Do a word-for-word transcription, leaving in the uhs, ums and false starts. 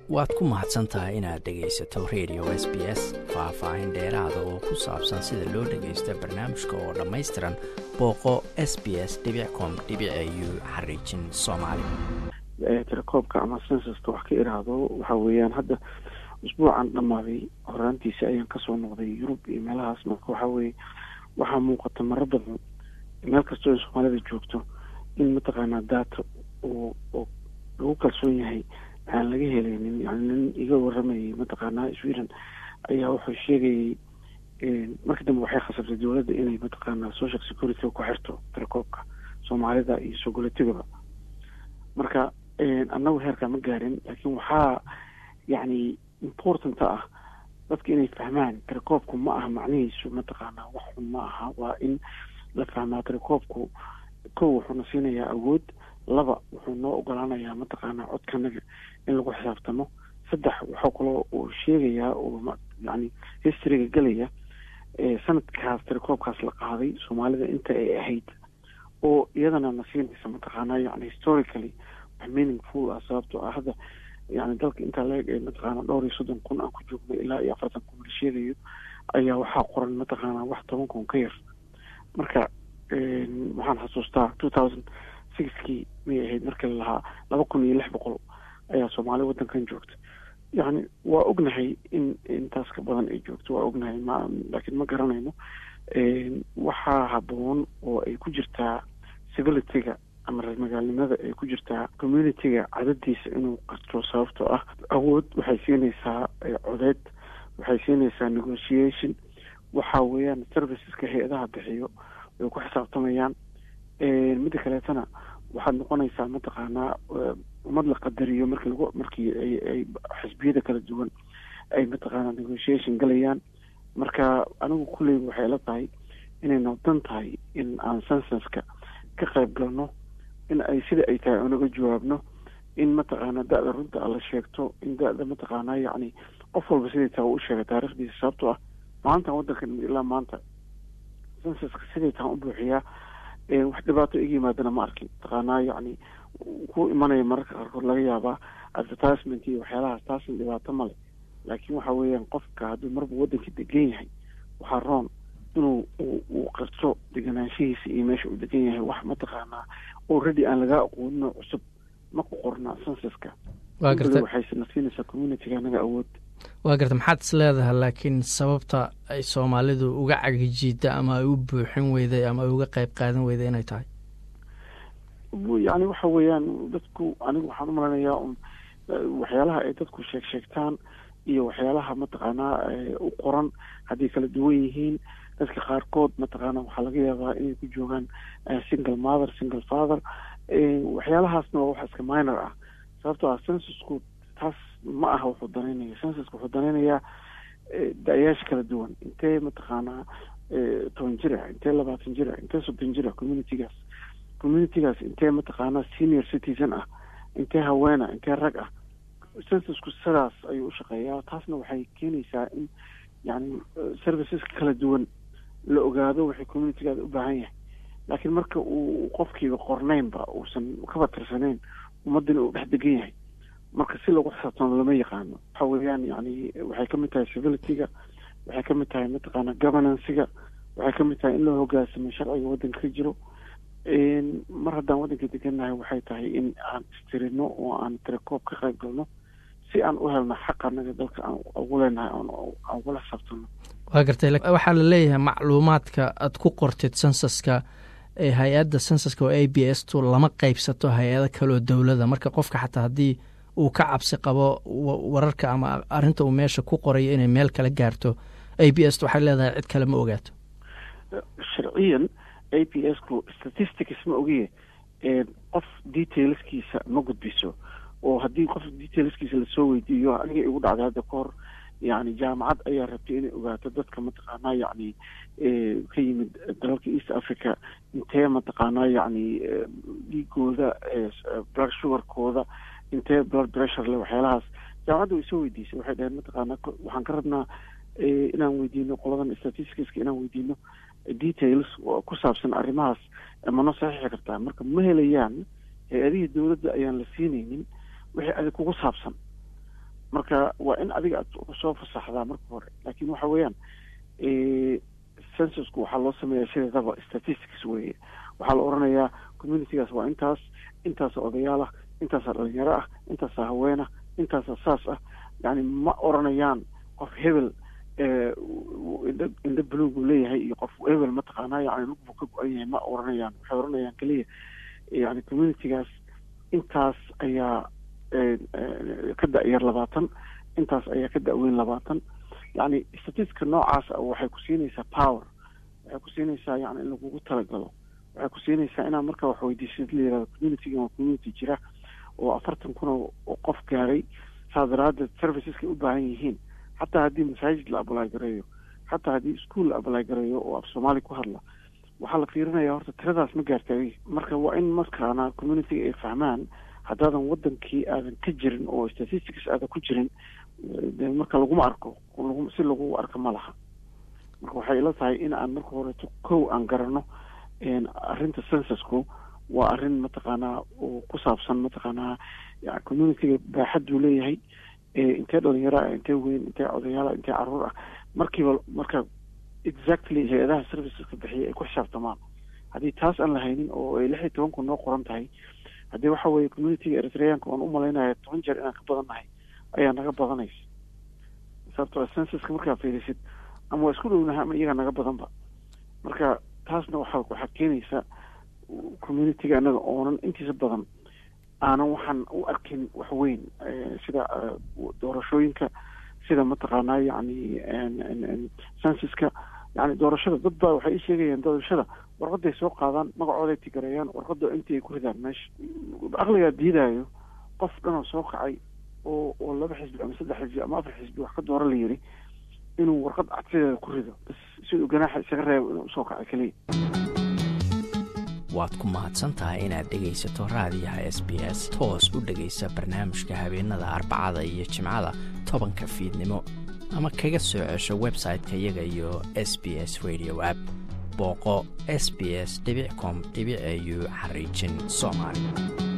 waad ku mahadsan tahay inaad dhegaysato radio S B S. faahfaahin dheeraada oo ku saabsan sida loo dhagaysto barnaamijka oo dhammaystiran booqo s b s dot com dot a u xariijin soomaali. telekoobka ama censuska wax ka iraahdo waxa weeyaan hadda usbuucan dhammaaday horaantiisa ayaan kasoo noqday Yurub iyo meelahaas. marka waxa weeye waxaa muuqata marar badan meel kastoo Soomaalida joogto in mataqaanaa data oo oo lagu kalsoon yahay aan laga helaynin. yani nin iga waramayay mataqaanaa Sweden ayaa wuxuu sheegayay markii dambe waxay khasabtay dowladda inay mataqaanaa social security ku xirto telekoobka Soomaalida iyo sogolatigaba. marka annagu heerka ma gaarin, laakiin waxaa yani important ah dadka inay fahmaan telekoobku ma aha macnihiisu mataqaanaa wax xun ma aha. waa in la fahmaa telekoobku kow wuxuuna siinayaa awood, laba wuxuu noo ogolaanayaa mataqaanaa codkanaga in lagu xisaabtamo, saddex waxaa kaloo uu sheegayaa oo yani historyga gelaya sanadkaas telekoobkaas la qaaday Soomaalida inta ay ahayd, oo iyadana na siinaysa mataqaanaa yani historically wax meaningful ah. sababtoo ah hadda yani dalka intaa la eeg mataqaanaa dhowr iyo soddon kun aan ku joogno ilaa iyo afartan kun la sheegayo ayaa waxaa qoran mataqaanaa wax toban kun ka yar. marka waxaan xasuustaa two thousand sixkii may ahayd markii la lahaa laba kun iyo lix boqol ayaa Soomaali waddankan joogta. yani waa ognahay in intaas ka badan ay joogto, waa ognahay ma laakiin ma garanayno. waxaa habboon oo ay ku jirtaa civilityga ama reer magaalnimada ay ku jirtaa communityga cadadiisa inuu qarto. sababtoo ah awood waxay siinaysaa codeed, waxay siinaysaa negotiation, waxa weeyaan serviceska hay-adaha bixiyo ay ku xisaabtamayaan. midda kaleetana waxaad noqonaysaa mataqaanaa ummad la qadariyo markii lagu markii ay ay xisbiyada kala duwan ay mataqaanaa negotiation galayaan. marka anigu kulleyba waxay la tahay inay noqdan tahay in aan censuska ka qayb galno, in ay sida ay tahay unaga jawaabno, in mataqaanaa da-da runta la sheegto, in da-da mataqaanaa yacni qof walba siday tahay u sheegay taariikhdiisa. sababtoo ah maanta waddankan ilaa maanta censuska siday tahay u buuxiyaa wax dhibaato iga yimaadana ma arkin. mataqaanaa yacni ku imanaya mararka qaarkood laga yaabaa advertisement iyo waxyaalahaas, taasna dhibaato male. laakiin waxa weeyaan qofka hadduu marba waddanka degan yahay waxaa roon inuu uu qarto deganaanshihiisa iyo meesha uu degan yahay. wax mataqaanaa already aan laga aqoonin cusub ma ku qorna censuska. waa garta waxay siinaysaa communityga anaga awood. waa garta maxaad is leedahay laakiin sababta ay Soomaalidu uga cagijiida ama ay u buuxin weyday ama ay uga qayb qaadan weyday inay tahay? yani waxa weeyaan dadku anigu waxaan u malanayaa un waxyaalaha ay dadku sheeg sheegtaan iyo waxyaalaha mataqaanaa u qoran haddii kala duwan yihiin. dadka qaarkood mataqaanaa waxaa laga yaabaa inay ku joogaan single mother single father. waxyaalahaasna waa wax iska minor ah. sababtoo ah censusku taas ma aha wuxuu danaynaya. censuska wuxuu danaynayaa da-yaasha kala duwan, intee mataqaanaa toban jir ah, intee labaatan jir ah, intee soddon jir ah, communitygaas communitygaas intee mataqaanaa senior citizen ah, intee haweena, intee rag ah. censusku sidaas ayuu u shaqeeyaa. taasna waxay keenaysaa in yani serviceska kala duwan la ogaado waxay communitygaada u baahan yahay. laakiin marka uu qofkiiba qornaynba uusan kaba tirsanayn ummadina uu dhex degan yahay, marka si lagu xisaabtamo lama yaqaano. waxa weeyaan yani waxay ka mid tahay civilityga, waxay ka mid tahay mataqaanaa governancega, waxay ka mid tahay in loo hogaansamo sharciga waddanka ka jiro. mar haddaan waddanka degannahay waxay tahay in aan istirino oo aan telekoob ka qayb galno si aan u helno xaq anaga dalka aan ugu leenahay aan ugula xisaabtano. waa gartay waxaa la leeyahay macluumaadka aad ku qortid censuska ee hay-adda censuska oo A B S tu lama qaybsato hay-ado kaloo dowladda. marka qofka xataa haddii uu ka cabsi qabo wararka ama arrinta uu meesha ku qorayo inay meel kala gaarto, A B S waxay leedahay cid kale ma ogaato. sharciyan A B S ku statistics ma ogiye qof detailskiisa ma gudbiso. oo haddii qof detailskiisa lasoo weydiiyo aniga igu dhacday hadda ka hor yani jaamacad ayaa rabtay inay ogaato dadka mataqaanaa yani ka yimid dalalka East Africa intee mataqaanaa yani dhiigooda blood sugarkooda intee blood pressure le waxyaalahaas. jaamacadda way soo weydiisay, waxay dhaheen mataqaanaa waxaan ka rabnaa inaan weydiino qoladan statisticska inaan weydiino details ku saabsan arrimahaas ma noo saxiixi kartaa. marka ma helayaan hay-adihii dowladda ayaan la siinaynin wixii adig kugu saabsan. marka waa in adiga aad soo fasaxdaa marka hore. laakiin waxa weeyaan censusku waxaa loo sameeyaa sideedaba statistics weeye. waxaa la oranayaa communitygaas waa intaas, intaasa odayaal ah, intaasa dhalinyaro ah, intaasa haween ah, intaasa saas ah. yani ma oranayaan qof hebel indha buluug uu leeyahay iyo qof hebel mataqaanaa yani lug buu ka go-an yahay ma oranayaan. waxay oranayaan keliya yani communitygaas intaas ayaa ka da-yar labaatan, intaas ayaa ka da-weyn labaatan. yani statistica noocaas waxay ku siinaysaa power, waxay ku siinaysaa yani in lagugu talagalo, waxay ku siinaysaa inaad markaa wax weydiisid la yihahdo communitygan waa community jira oo afartan kun oo qof gaaray, saa daraadeed serviceska u baahan yihiin. xataa haddii masaajid la ablay gareeyo, xataa haddii ischool la ablay gareeyo oo af soomaali ku hadla, waxaa la fiirinaya horta tiradaas ma gaartay. marka waa in markaana communityga ay fahmaan haddaadan wadankii aadan ka jirin oo statistics aadan ku jirin, marka laguma arko, si lagu arko ma laha. marka waxay ila tahay in aan marka horeeto kow aan garano arrinta censusku waa arrin mataqaanaa oo ku saabsan mataqaanaa yani communityga baaxaduu leeyahay, intee dhalinyaro ah, intee weyn, intee odayaala, intee caruur ah. markiiba marka exactly hay-adaha serviceska bixiya ay ku xisaabtamaan. haddii taas aan lahaynin oo ay lix iyo toban kun noo qoran tahay, haddii waxa weeye communityga eritreanka waan u malaynaya toban jeer inaan ka badannahay ayaa naga badanaysa. sababtoo censuska markaa fiirisid ama waa isku dhownaha ama iyaga naga badanba. marka taasna waxaa waxaa keenaysa communityga anaga oonan intiisa badan aanan waxaan u arkin wax weyn sida doorashooyinka, sida mataqaanaa yani censuska. yani doorashada dad baa waxay ii sheegayaan doorashada warqaday soo qaadaan, magacooday tigareeyaan, warqada intii ay ku ridaan meesha. aqligaa diidaayo qof dhanoo soo kacay oo oo laba xisbi ama saddex xisbi ama afar xisbi wax ka doora la yiri inuu warqad cagsideeda ku rido bas siduu ganaaxa isaga reebo inuu soo kacay keliya. waad ku mahadsan tahay inaad dhegaysato raadiyaha s b s. toos u dhegaysa barnaamijka habeenada arbacada iyo jimcada tobanka fiidnimo ama kaga soo cesho website-ka iyaga iyo s b s radio app. booqo s b s dot com dot a u xariijin soomaali.